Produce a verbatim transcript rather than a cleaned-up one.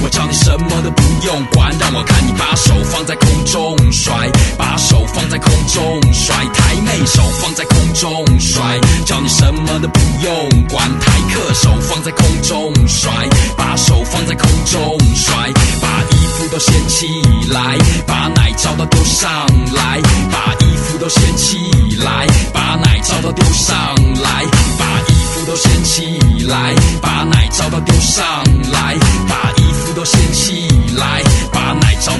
我叫你什么都不用管，让我看你把手放在空中甩，把手放在空中甩，台妹手放在空中甩，叫你什么都不用管，台客手放在空中甩，把手放在空中甩，把衣服都掀起来，把奶罩都丢上来，把衣服都掀起来，把奶罩都丢上来，把衣服都掀起来，把奶罩都丢上来，把衣服都掀起来，把奶罩